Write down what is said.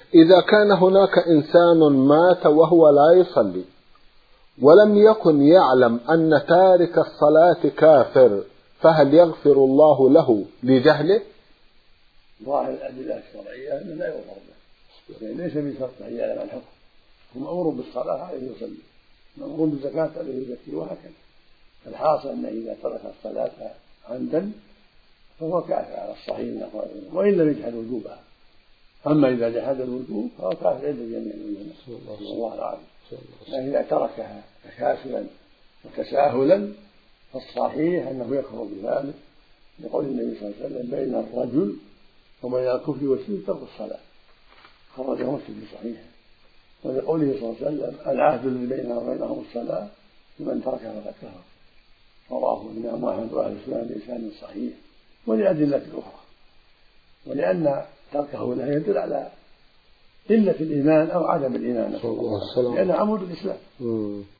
إذا كان هناك إنسان مات وهو لا يصلي ولم يكن يعلم أن تارك الصلاة كافر، فهل يغفر الله له لجهله؟ ظاهر الأدلة الشرعية أنه لا يغفر له، يعني ليس بشرط أن يعلم الحكم، هو مأمور بالصلاة عليه يصلي، مأمور بالزكاة عليه يزكي، وهكذا. الحاصل أنه إذا ترك الصلاة عمدا فهو كافر على الصحيح وإن لم يجحد وجوبها. أما إذا جحد الوجوب فهو كافر عند جميع العلماء والله العظيم. لكن إذا تركها تكاسلا وتساهلا فالصحيح أنه يكفر بذلك، لقول النبي صلى الله عليه وسلم: بين الرجل وبين الكفر والشرك ترك الصلاة، خرجه مسلم في صحيحه. ولقوله صلى الله عليه وسلم: العهد الذي بيننا وبينهم الصلاة، فمن تركها فقد كفر. رواه الإمام أحمد وأهل السنن بإسناد صحيح. ولأدلة أخرى، ولأن تركه لا يدل على قلة الإيمان أو عدم الإيمان، لأن عمود الإسلام.